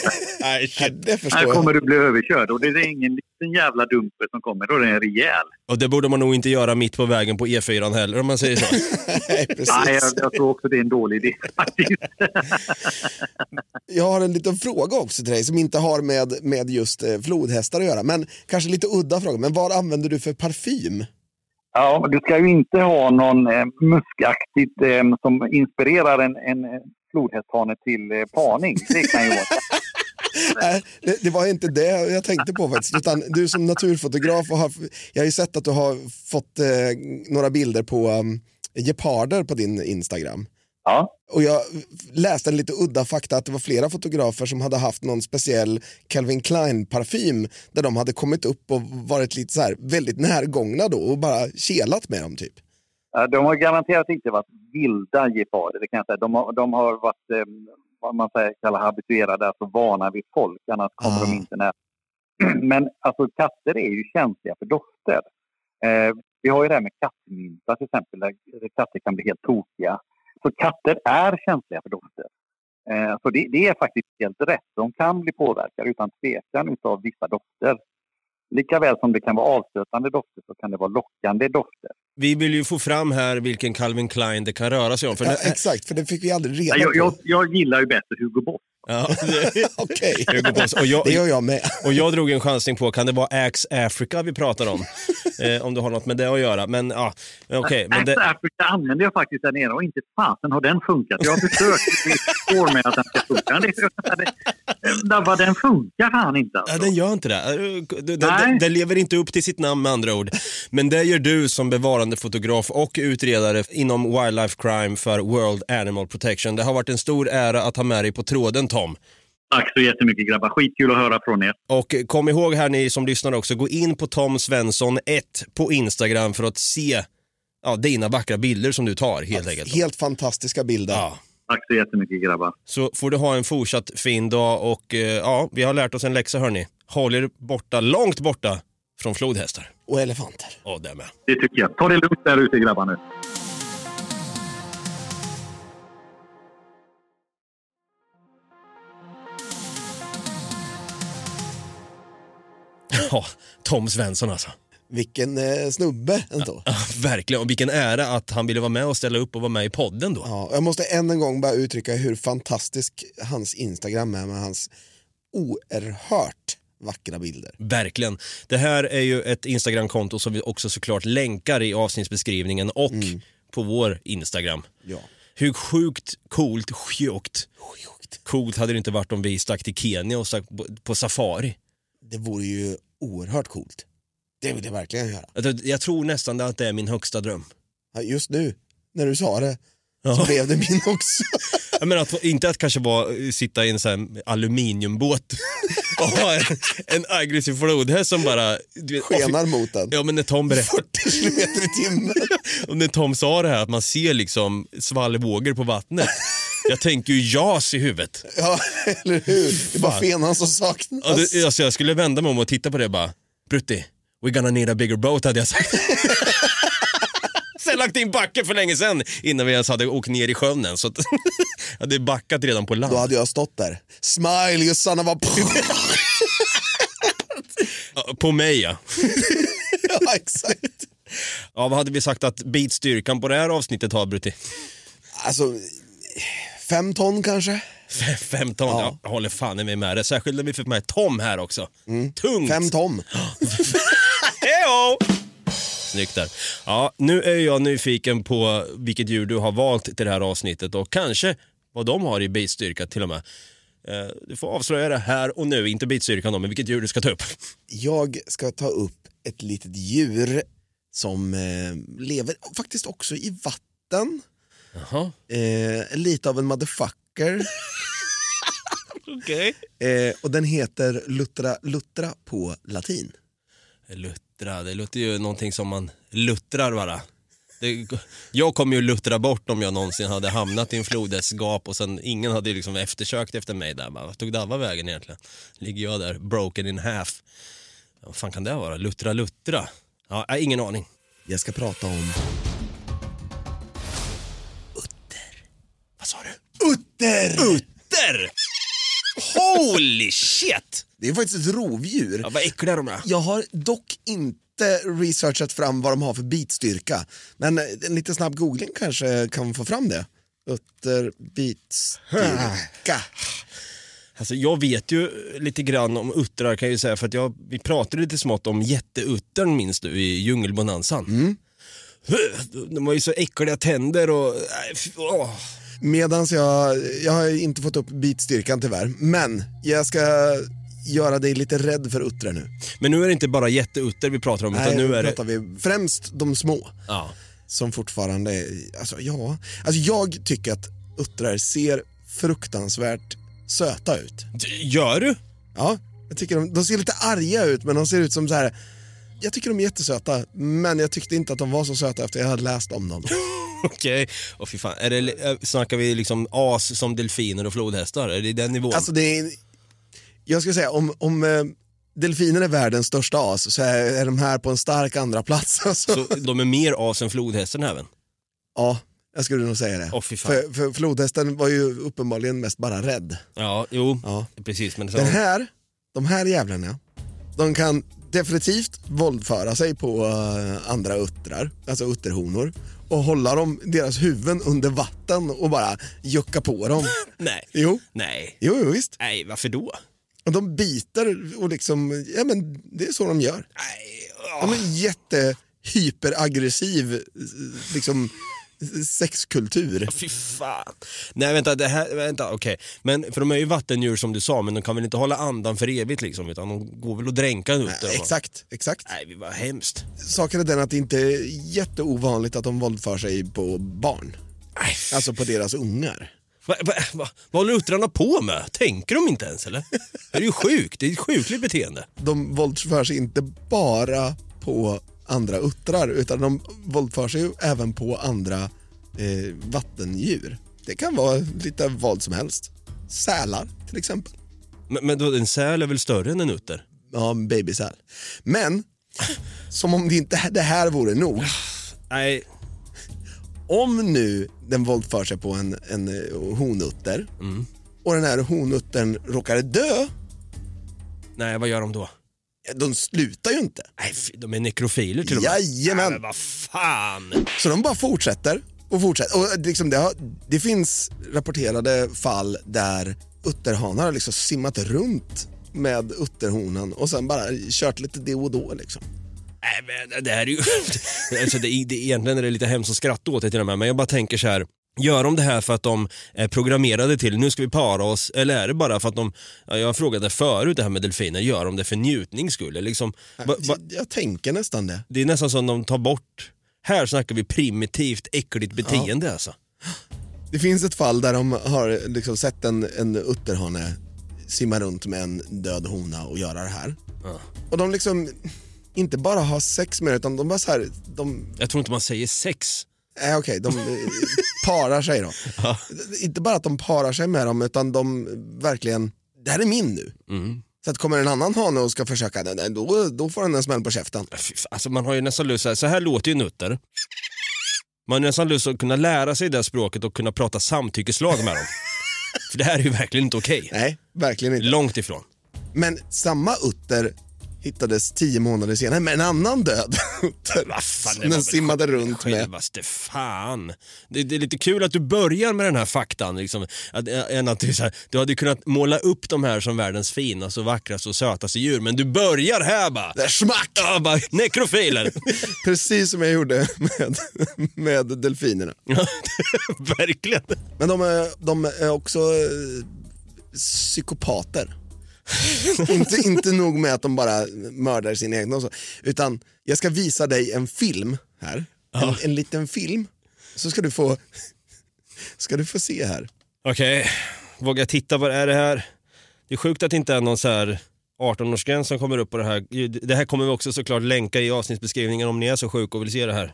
Här kommer du bli överkörd. Och det är ingen liten jävla dumper som kommer. Då är den rejäl. Och det borde man nog inte göra mitt på vägen på E4 heller, om man säger så. Nej, jag tror också det är en dålig idé faktiskt. Jag har en liten fråga också till dig som inte har med just flodhästar att göra. Men kanske lite udda fråga. Men vad använder du för parfym? Ja, du ska ju inte ha någon muskaktigt som inspirerar en flodhästhane till parning. Det kan ju vara. Nej, det var inte det jag tänkte på faktiskt. Utan du som naturfotograf, jag har ju sett att du har fått några bilder på geparder på din Instagram. Ja. Och jag läste en lite udda fakta att det var flera fotografer som hade haft någon speciell Calvin Klein-parfym där de hade kommit upp och varit lite så här väldigt närgångna då och bara kelat med dem typ. De har garanterat inte varit vilda geparder, det kan jag säga. De har varit, vad man kallar habituerade, alltså vana vid folk, annars kommer de inte nära. Men alltså katter är ju känsliga för dofter. Vi har ju det här med kattmynta till exempel, där katter kan bli helt tokiga. Så katter är känsliga för dofter. Så det är faktiskt helt rätt. De kan bli påverkade utan tvekan av vissa dofter. Likaväl som det kan vara avstötande dofter så kan det vara lockande dofter. Vi vill ju få fram här vilken Calvin Klein det kan röra sig om. För exakt, för det fick vi aldrig reda på. Jag gillar ju bättre Hugo Boss. Ja, okej. Hugo Boss. Och det gör jag med. Och jag drog en chansning på, kan det vara Axe Africa vi pratar om? Om du har något med det att göra. Men ja, okej. Axe Africa använder jag faktiskt där nere och inte fasen har den funkat. Jag har försökt ett år med att den ska funka. Vad den funkar han inte. Alltså. Ja, den gör inte det. Den lever inte upp till sitt namn med andra ord. Men det gör du som bevarandefotograf och utredare inom wildlife crime för World Animal Protection. Det har varit en stor ära att ha med dig på tråden, Tom. Tack så jättemycket grabbar, skitkul att höra från er. Och kom ihåg här ni som lyssnar också, gå in på Tom Svensson 1 på Instagram för att se dina vackra bilder som du tar helt enkelt. Helt fantastiska bilder. Ja. Tack så jättemycket grabbar. Så får du ha en fortsatt fin dag och vi har lärt oss en läxa hörni. Håll er borta, långt borta från flodhästar. Och elefanter. Och det med. Det tycker jag. Ta det lugnt där ute grabbar nu. Ja, Tom Svensson alltså. Vilken snubbe ändå. Ja, verkligen, och vilken ära att han ville vara med och ställa upp och vara med i podden då. Ja, jag måste än en gång bara uttrycka hur fantastisk hans Instagram är med hans oerhört vackra bilder. Verkligen. Det här är ju ett Instagram-konto som vi också såklart länkar i avsnittsbeskrivningen och på vår Instagram. Ja. Hur sjukt coolt hade det inte varit om vi stack till Kenya och stack på safari. Det vore ju oerhört coolt. Det vill jag verkligen göra. Jag tror nästan att det är min högsta dröm. Ja, just nu, när du sa det, så blev det min också. Jag menar inte att kanske sitta i en sån här aluminiumbåt och ha en aggressiv flodhäst som bara skenar mot den. Ja, men när Tom 40 kilometer i timmen. Och när Tom sa det här att man ser liksom svallvågor på vattnet. Jag tänker ju jas i huvudet. Ja, eller hur? Det är bara fenan som saknas. Ja, jag skulle vända mig om och titta på det bara. Brutti, we're gonna need a bigger boat, hade jag sagt. Sen lagt in backen för länge sedan innan vi ens hade åkt ner i sjön än, så att jag hade backat redan på land. Då hade jag stått där. Smile, you son of a... På mig, ja. Ja, exakt. Ja, vad hade vi sagt att beatstyrkan på det här avsnittet har, Brutti? Alltså, 5 ton kanske? 5 ton, ja. Jag håller fan med det. Särskilt när vi fick med Tom här också. Tungt. 5 ton. Hejo! Snyggt där. Ja, nu är jag nyfiken på vilket djur du har valt till det här avsnittet och kanske vad de har i beatstyrka till och med. Du får avslöja det här och nu, inte beatstyrkan då, men vilket djur du ska ta upp. Jag ska ta upp ett litet djur som lever faktiskt också i vatten. Jaha. Lite av en motherfucker. Okej. Och den heter luttra på latin. Luttra, det låter ju någonting som man luttrar bara. Jag kommer ju luttra bort om jag någonsin hade hamnat i en flodhästgap och sen ingen hade liksom eftersökt efter mig där. Vad tog Dava vägen egentligen? Ligger jag där, broken in half. Vad fan kan det vara? Luttra. Ja, ingen aning. Jag ska prata om utter. Vad sa du? Utter! Holy shit! Det är faktiskt ett rovdjur. Ja, vad äckliga de är. Jag har dock inte researchat fram vad de har för bitstyrka. Men en lite snabb googling kanske kan få fram det. Utter bitstyrka. Alltså jag vet ju lite grann om uttrar kan jag ju säga, för att vi pratade lite smått om jätteuttern, minns du, i djungelbonanzan. De var ju så äckliga tänder och... Medans jag har inte fått upp bitstyrkan tyvärr, men jag ska göra dig lite rädd för uttrar nu. Men nu är det inte bara jätteutter vi pratar om. Nej, utan nu pratar vi främst de små. Ja. Som fortfarande, alltså jag tycker att uttrar ser fruktansvärt söta ut. Gör du? Ja, jag tycker de ser lite arga ut, men de ser ut som så här. Jag tycker de är jättesöta, men jag tyckte inte att de var så söta efter jag hade läst om dem. Okej, och fy fan. Snackar vi liksom as som delfiner och flodhästar? Är det den nivån? Alltså jag ska säga, om delfiner är världens största as så är de här på en stark andra plats. Alltså. Så de är mer as än flodhästen även? Ja, jag skulle nog säga det. Fy fan. För flodhästen var ju uppenbarligen mest bara rädd. Ja, jo, ja. Precis. Men de här jävlarna, de kan definitivt våldföra sig på andra uttrar, alltså utterhonor, och hålla deras huvuden under vatten och bara jucka på dem. Nej. Jo. Nej. Jo, visst. Nej, varför då? Och de biter och liksom, ja men det är så de gör. Nej. De är jättehyperaggressiv liksom sexkultur. Fy fan. Nej, vänta, okej. Men för de är ju vattendjur som du sa, men de kan väl inte hålla andan för evigt liksom, utan de går väl och dränka ut. Nej, exakt. Nej, det var hemskt. Saken är den att det inte är jätteovanligt att de våldför sig på barn. Nej. Alltså på deras ungar. Vad håller uttrarna på med? Tänker de inte ens, eller? Det är ju sjukt, det är ett sjukligt beteende. De våldför sig inte bara på andra uttrar, utan de våldför sig ju även på andra vattendjur. Det kan vara lite vad som helst. Sälar till exempel. Men då, en säl är väl större än en utter? Ja, en babysäl. Men som om det här vore nog. Nej. Om nu den våldför sig på en honutter och den här honuttern råkar dö. Nej, vad gör de då? De slutar ju inte. Nej, de är nekrofiler till och med. Jajamän. Men vad fan. Så de bara fortsätter. Och liksom det finns rapporterade fall där utterhanar har liksom simmat runt med utterhonan och sen bara kört lite det och då liksom. Nej, men det här är ju... alltså egentligen är det lite hemskt att skratta åt det till de här, men jag bara tänker så här. Gör de det här för att de är programmerade till nu ska vi para oss, eller är det bara för att de, jag frågade förut det här med delfiner, gör de det för njutnings skull? Liksom, jag tänker nästan det. Det är nästan som de tar bort, här snackar vi primitivt äckligt beteende alltså. Det finns ett fall där de har liksom sett en utterhane simma runt med en död hona och göra det här. Och de liksom inte bara har sex med det, utan de bara så här, jag tror inte man säger sex. Okej, de parar sig då. Ja. Inte bara att de parar sig med dem, utan de verkligen, det här är min nu. Så att kommer en annan hane och ska försöka, då får den en smäll på käften. Alltså man har ju nästan lust, så här låter ju nutter. Man har nästan lust att kunna lära sig det språket och kunna prata samtyckeslag med dem. För det här är ju verkligen inte okej. Nej, verkligen inte. Långt ifrån. Men samma utter hittades 10 månader senare med en annan död utter. Den simmade runt med. Fan. Det är lite kul att du börjar med den här faktan. Liksom, du hade kunnat måla upp de här som världens finaste och vackraste och sötaste djur. Men du börjar här bara. Det är smack! Ja, bara nekrofiler. Precis som jag gjorde med delfinerna. Verkligen. Men de är också psykopater. inte nog med att de bara mördar sin egna och så, utan jag ska visa dig en film här. En liten film. Så ska du få se här. Okej, våga titta, vad är det här? Det är sjukt att det inte är någon så här 18-årsgräns som kommer upp på det här. Det här kommer vi också såklart länka i avsnittsbeskrivningen om ni är så sjuka och vill se det här.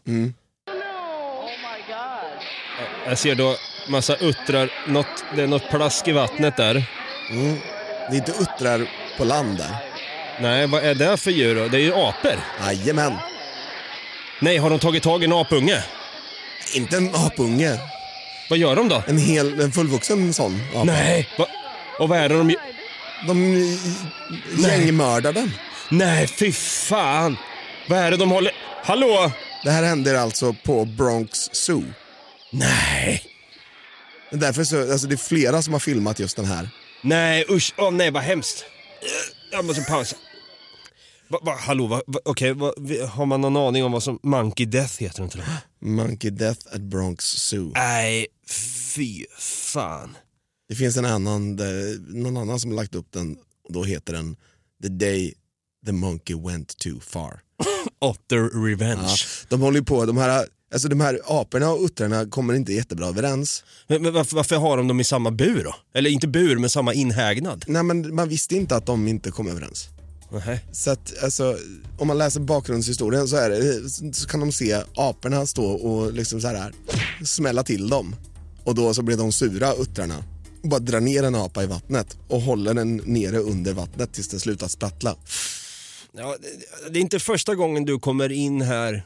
Jag ser då massa uttrar, det är något plask i vattnet där. Det är inte uttrar på land där. Nej, vad är det för djur då? Det är ju apor. Jajamän. Nej, har de tagit tag i en apunge? Inte en apunge. Vad gör de då? En fullvuxen sån apa. Nej, och vad är det de gängmördar den. Nej, fy fan. Vad är det de håller... Hallå? Det här händer alltså på Bronx Zoo. Nej. Därför så, alltså det är flera som har filmat just den här. Nej, usch. Nej, vad hemskt. Jag måste pausa. Hallå, okej, har man någon aning om vad som Monkey Death heter inte det? Monkey Death at Bronx Zoo. Nej, fy fan. Det finns någon annan som har lagt upp den, och då heter den The Day the Monkey Went Too Far. Otter Revenge. Ja, de håller på, de här aporna och uttrarna kommer inte jättebra överens. Men varför har de dem i samma bur då? Eller inte bur, men samma inhägnad? Nej, men man visste inte att de inte kom överens. Så att, alltså, om man läser bakgrundshistorien så kan de se aporna stå och liksom så här smälla till dem. Och då så blir de sura, uttrarna, och bara drar ner en apa i vattnet och håller den nere under vattnet tills den slutar sprattla. Ja, det är inte första gången du kommer in här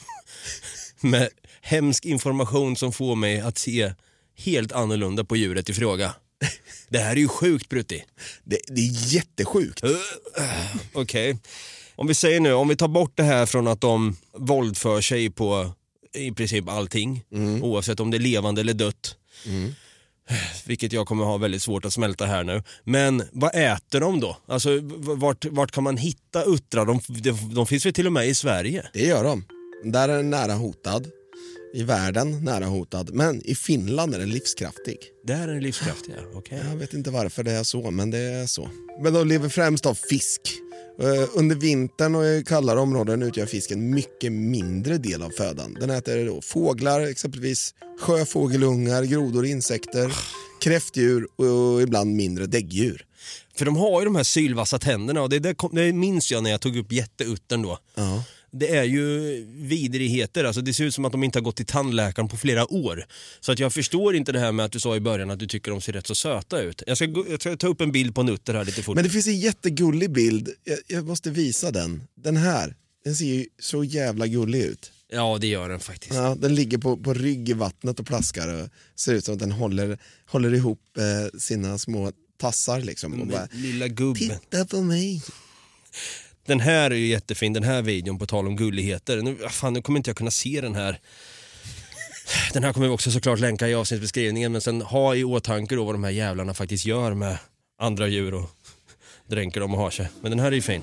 med hemsk information som får mig att se helt annorlunda på djuret i fråga. Det här är ju sjukt, Brutti. Det är jättesjukt. Okej. Om vi säger nu, om vi tar bort det här från att de våldför sig på i princip allting, oavsett om det är levande eller dött. Vilket jag kommer ha väldigt svårt att smälta här nu. Men vad äter de då? Alltså, vart kan man hitta uttrar? De finns väl till och med i Sverige? Det gör de. Där är den nära hotad. I världen nära hotad. Men i Finland är den livskraftig. Där är den livskraftig, okej. Jag vet inte varför det är så, men det är så. Men de lever främst av fisk. Under vintern och i kallare områden utgör fisken mycket mindre del av födan. Den äter då fåglar, exempelvis sjöfågelungar, grodor, insekter, kräftdjur och ibland mindre däggdjur. För de har ju de här sylvassa tänderna, och det minns jag när jag tog upp jätteuttern då. Ja. Det är ju vidrigheter, alltså det ser ut som att de inte har gått till tandläkaren på flera år. Så att jag förstår inte det här med att du sa i början att du tycker de ser rätt så söta ut. Jag ska ta upp en bild på en utter här lite fort. Men det finns en jättegullig bild, jag måste visa den. Den här, den ser ju så jävla gullig ut. Ja, det gör den faktiskt. Ja, den ligger på rygg i vattnet och plaskar och ser ut som att den håller ihop sina små tassar liksom. Och bara, lilla gubben. Titta på mig. Den här är ju jättefin, den här videon på tal om gulligheter. Nu kommer inte jag kunna se den här. Den här kommer vi också såklart länka i avsnittsbeskrivningen. Men sen ha i åtanke då vad de här jävlarna faktiskt gör med andra djur. Och dränker dem och har sig. Men den här är ju fin.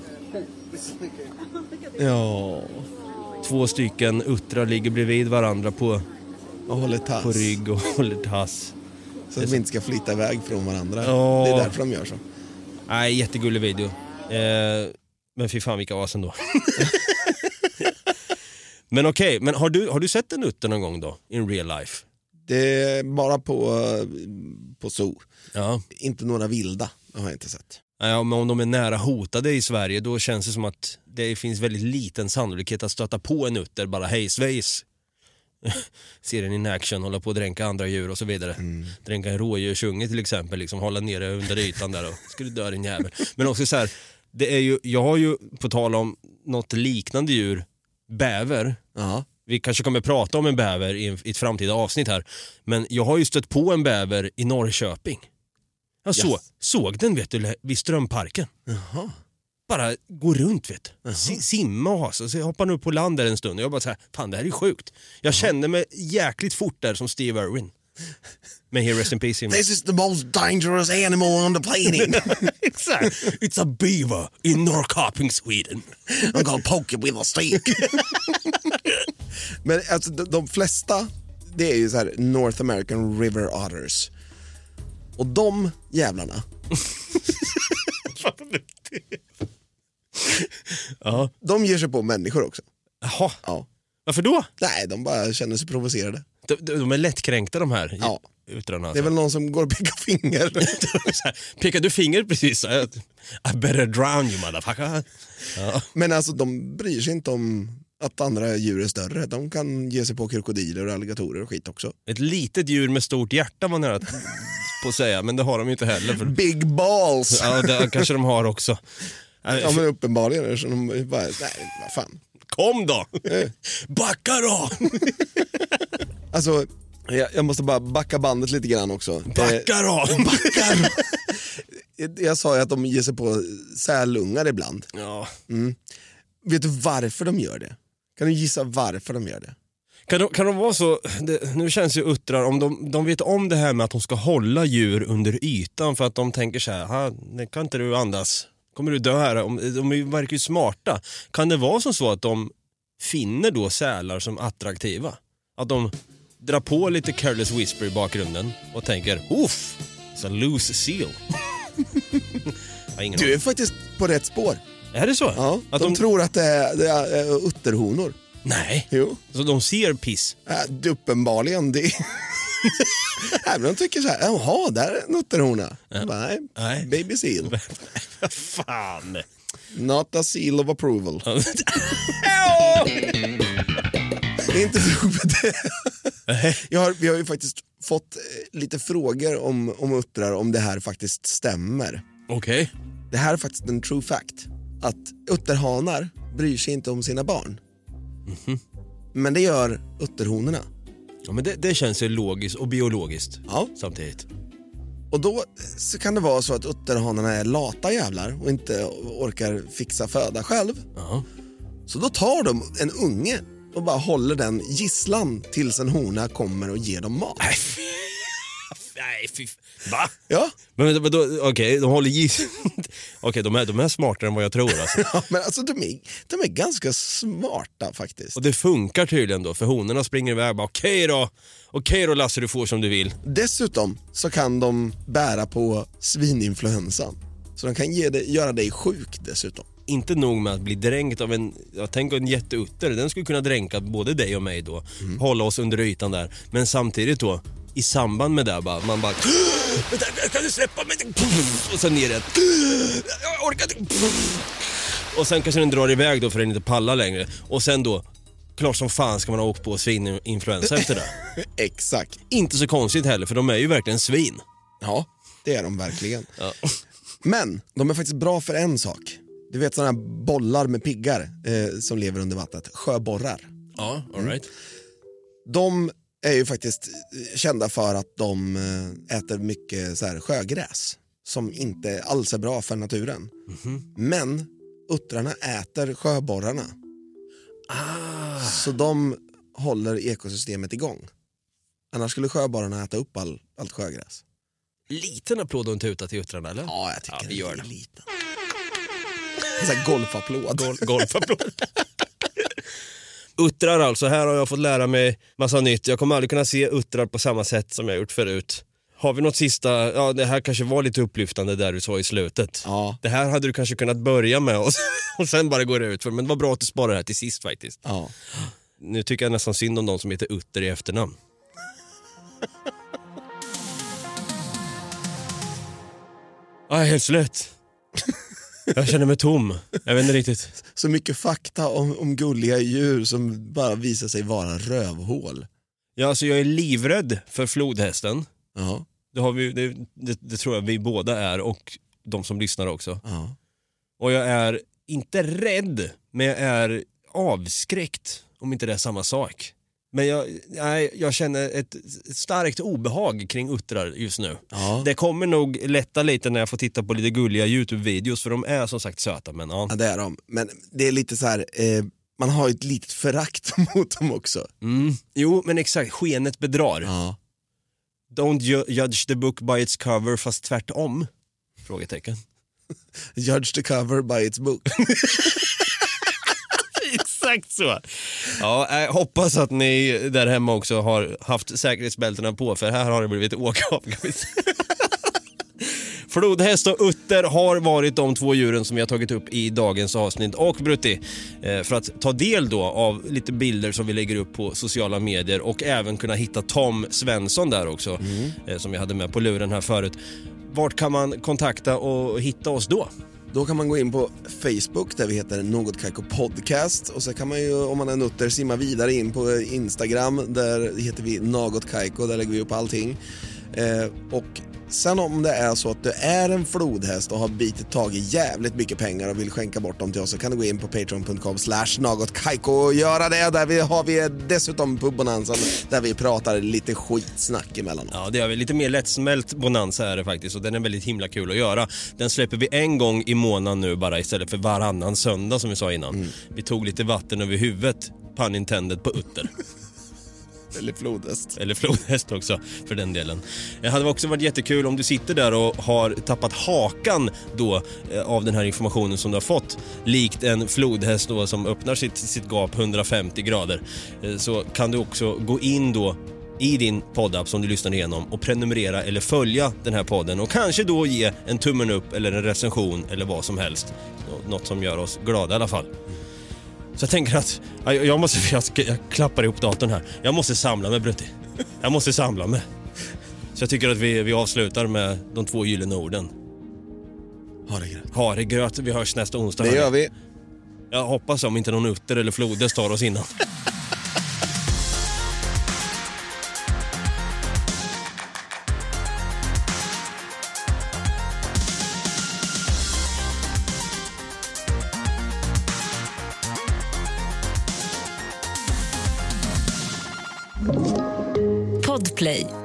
Ja. 2 stycken uttrar ligger bredvid varandra på rygg och håller tass. Så att vi inte ska flytta iväg från varandra. Ja. Det är därför de gör så. Nej, jättegullig video. Men fy fan vilka as ändå. Men okej, men har du sett en utter någon gång då? In real life? Det är bara på zoo. Ja. Inte några vilda, det har jag inte sett. Ja, men om de är nära hotade i Sverige, då känns det som att det finns väldigt liten sannolikhet att stöta på en utter bara hej svejs. Ser den in action, hålla på att dränka andra djur och så vidare. Dränka en rådjursunge till exempel, liksom hålla nere under ytan där och skulle dö din jävel. Men också så här, det är ju, jag har ju på tal om något liknande djur, bäver. Ja. Vi kanske kommer prata om en bäver i ett framtida avsnitt här. Men jag har ju stött på en bäver i Norrköping. Jag såg den, vet du, vid Strömparken. Jaha. Bara gå runt, vet du. Simma och ha så jag hoppar upp på land där en stund. Och jag bara så här, fan det här är sjukt. Jag kände mig jäkligt fort där som Steve Irwin. Men here rest in peace. This is the most dangerous animal on the planet. Exakt. It's a beaver in Norrköping, Sweden. I'm gonna poke it with a stick. Men alltså de flesta, det är ju så här North American River Otters. Och de jävlarna. Ja. De ger sig på människor också. Jaha. Ja. Varför då? Nej, de bara känner sig provocerade. De är lättkränkta de här. Ja. Utrarna, alltså. Det är väl någon som går och pekar finger. Pekar du finger precis? I better drown you motherfucker. Ja. Men alltså de bryr sig inte om att andra djur är större. De kan ge sig på krokodiler och alligatorer och skit också. Ett litet djur med stort hjärta var nära på att säga, men det har de ju inte heller. För... Big balls! Ja, det kanske de har också. Ja, men uppenbarligen. Så de bara, nej, vad fan. Kom då! Backa då! Alltså, jag måste bara backa bandet lite grann också. Backa då! Jag sa ju att de ger sig på sälungar ibland. Ja. Vet du varför de gör det? Kan du gissa varför de gör det? Kan de vara så, nu känns ju uttrar, om de vet om det här med att de ska hålla djur under ytan för att de tänker så här, kan inte du andas, kommer du dö här, de verkar ju smarta. Kan det vara som så att de finner då sälar som attraktiva? Att de drar på lite Careless Whisper i bakgrunden och tänker, uff, it's a loose seal. Du är faktiskt på rätt spår. Är det så? Ja, att de tror att det är utterhonor. Nej. Jo. Så de ser piss? Uppenbarligen. Det men de tycker så här, jaha, där är en utterhona. Nej, baby seal. Fan. Not a seal of approval. Inte nog med det. Vi har ju faktiskt fått lite frågor om uttrar, om det här faktiskt stämmer. Okej. Det här är faktiskt en true fact. Att utterhanar bryr sig inte om sina barn. Men det gör utterhonorna. Ja, men det känns ju logiskt och biologiskt samtidigt. Och då så kan det vara så att utterhanarna är lata jävlar och inte orkar fixa föda själv. Så då tar de en unge och bara håller den gisslan tills en hona kommer och ger dem mat. Nej, fy... Va? Ja. Men då, okej, de håller gisslan. Okej, de är smartare än vad jag tror alltså. Ja, men alltså de är ganska smarta faktiskt. Och det funkar tydligen då, för honorna springer iväg bara, okej då Lasse, du får som du vill. Dessutom så kan de bära på svininfluensan. Så de kan göra dig sjuk dessutom. Inte nog med att bli dränkt av en jätteutter, den skulle kunna dränka både dig och mig då. Hålla oss under ytan där. Men samtidigt då, i samband med det man bara, kan du släppa mig? Och sen ner det. Jag orkar inte. Och sen kanske den drar iväg då för den inte pallar längre. Och sen då, klart som fan ska man ha åkt på svininfluensa efter det. Exakt. Inte så konstigt heller, för de är ju verkligen svin. Ja, det är de verkligen. Ja. Men de är faktiskt bra för en sak. Du vet sådana här bollar med piggar som lever under vattnet. Sjöborrar. Ja, all right. De är ju faktiskt kända för att de äter mycket så här sjögräs som inte alls är bra för naturen. Men uttrarna äter sjöborrarna. Så de håller ekosystemet igång. Annars skulle sjöborrarna äta upp allt sjögräs. Liten applåd och en tuta till uttrarna, eller? Ja, jag tycker vi gör det. Liten. En sån här golfapplåd. Golfapplåd. Uttrar alltså, här har jag fått lära mig massa nytt. Jag kommer aldrig kunna se uttrar på samma sätt som jag gjort förut. Har vi något sista, ja det här kanske var lite upplyftande där du sa i slutet. Ja. Det här hade du kanske kunnat börja med och sen bara gå ut för. Men det var bra att du sparade det här till sist faktiskt. Ja. Nu tycker jag nästan synd om de som heter Utter i efternamn. Jag är helt slut. Jag känner mig tom. Jag vet inte riktigt. Så mycket fakta om gulliga djur som bara visar sig vara rövhål. Ja, alltså jag är livrädd för flodhästen. Ja. Det har vi, det tror jag vi båda är och de som lyssnar också. Ja. Och jag är inte rädd, men jag är avskräckt om inte det är samma sak. Men jag känner ett starkt obehag kring uttrar just nu. Ja. Det kommer nog lätta lite när jag får titta på lite gulliga YouTube-videos, för de är som sagt söta. Men, ja. Ja, det är de. Men det är lite så här, man har ett litet förakt mot dem också. Jo, men exakt, skenet bedrar. Ja. Don't judge the book by its cover, fast tvärtom? Frågetecken. Judge the cover by its book. Exakt så. Ja, jag hoppas att ni där hemma också har haft säkerhetsbältena på, för här har det blivit åka av. Flodhäst och utter har varit de två djuren som vi har tagit upp i dagens avsnitt. Och Brutti, för att ta del då av lite bilder som vi lägger upp på sociala medier och även kunna hitta Tom Svensson där också, som vi hade med på luren här förut. Vart kan man kontakta och hitta oss då? Då kan man gå in på Facebook där vi heter Något Kaiko Podcast. Och så kan man ju, om man är nutter, simma vidare in på Instagram. Där heter vi Något Kaiko, där lägger vi upp allting. Och sen om det är så att du är en flodhäst och har bitit tag i jävligt mycket pengar och vill skänka bort dem till oss, så kan du gå in på patreon.com/nagotkaiko och göra det. Där har vi dessutom pubbonansen där vi pratar lite skitsnack emellan. Ja, det är väl lite mer lättsmält bonanza är det faktiskt, och den är väldigt himla kul att göra. Den släpper vi en gång i månaden nu bara, istället för varannan söndag som vi sa innan. Vi tog lite vatten över huvudet, pun intended, på utter. Eller flodhäst. Eller flodhäst också, för den delen. Det hade också varit jättekul om du sitter där och har tappat hakan då av den här informationen som du har fått. Likt en flodhäst då som öppnar sitt gap 150 grader. Så kan du också gå in då i din poddapp som du lyssnar igenom och prenumerera eller följa den här podden. Och kanske då ge en tummen upp eller en recension eller vad som helst. Något som gör oss glada i alla fall. Så jag tänker att jag klappar ihop datorn här. Jag måste samla mig, Brutti. Jag måste samla mig. Så jag tycker att vi avslutar med de 2 gyllene orden. Ha det gröt. Vi hörs nästa onsdag. Det gör vi. Jag hoppas om inte någon utter eller flodhäst tar oss innan. Podplay.